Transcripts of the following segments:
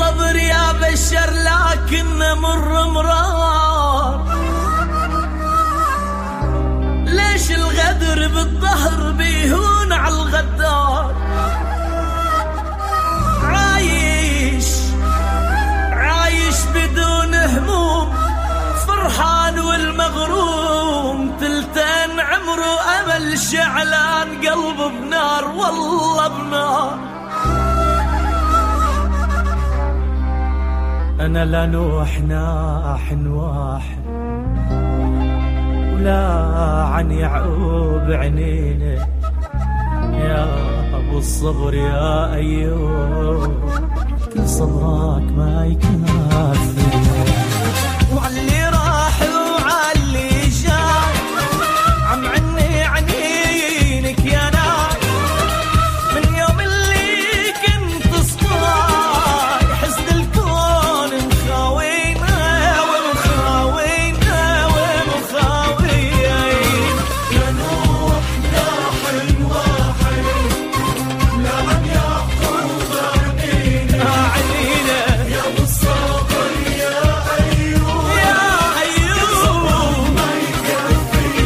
الصبر يا بشر لكن مر مرار، ليش الغدر بالظهر بيهون على الغدار؟ عايش بدون هموم، فرحان والمغروم، تلتين عمره أمل شعلان، قلبه بنار والله بنار. أنا لا نوح ناح واحد، ولا عن يعقوب عنينه، يا أبو الصبر يا أيوب كل صبرك ما يكفي. وعلي راح وعلي جاي عم عني عنينك يا ناي، من يوم اللي كنت صباي حزن الكون مخاوينا ومخاوينا ومخاوين. يا نوح ناح واحد، لا عن يعقوب عنينا، يا ابو الصبر يا ايوب صبرك ما يكفيني.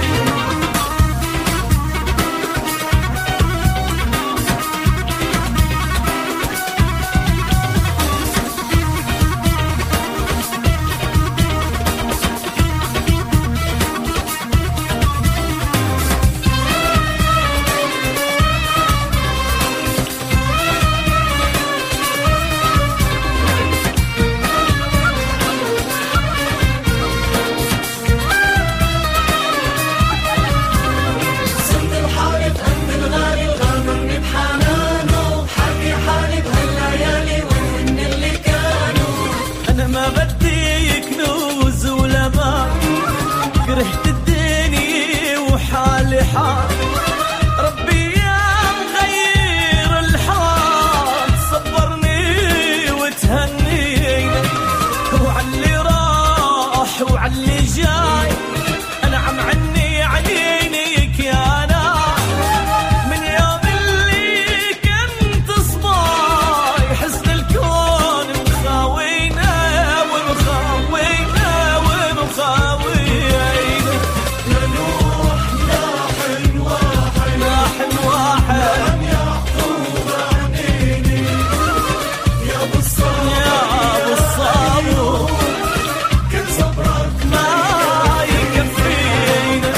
صمت الحارب أم الغالي غامرني بحنانه، حكي حالي بهالليالي وين اللي كانوا. أنا ما بدي كنوز ولا مال، كرهت الدنيا وحالي حال، ربي يا مغير الحال صبرني وتهنيني. وعلي راح وعلي جاي أنا عم عني عنينك يا ناس، من يوم اللي كنت صباي حزن الكون مخاوينا ومخاوينا ومخاوينا. يا نوح ناح واحد، ناح واحد عن يعقوب عنيني، يا ابو الصبر يا أبو الصبر كل صبرك ما يكفينا.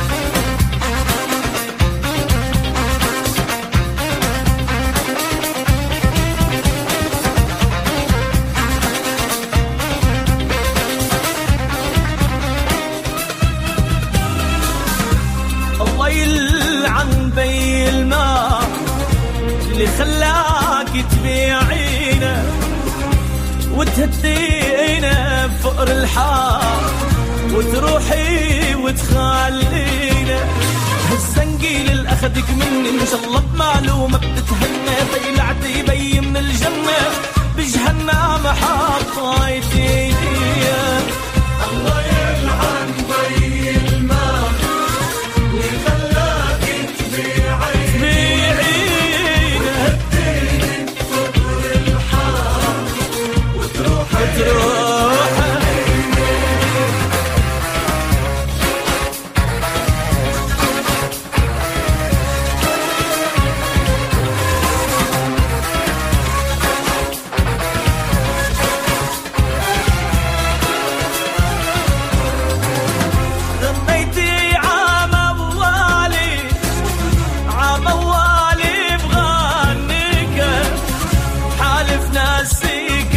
الله يلعن بي الماء اللي خلاك تبيعينا وتهدينا بفقر الحار، وتروحي وتخلينا. هالزنقيل اللي اخدك مني ان شاء الله بماله وما بتتهنى، طلعتي بي من الجنة بجهنم حطيتيني. الله يلعن بي الماء اللي خلاك تبيعي، بيعينا هديني بفقر الحار، وتروح تروح غنيتي عام أولي بغنيك، حالف ناسيك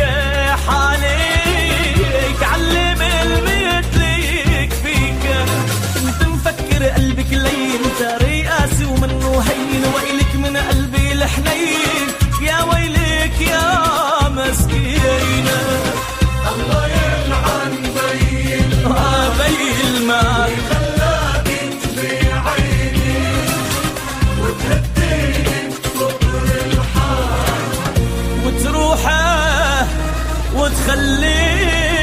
حاليك، علم المثليك فيك. كنت مفكر قلبك لين تاري قاسي ومنه هين، ويلك من قلبي الحنين، يا ويلك يا مسكينة. الله يلعن بي المال خلاك تبيعيني، وتهديني بفقر الحار، وتروحه وتخليه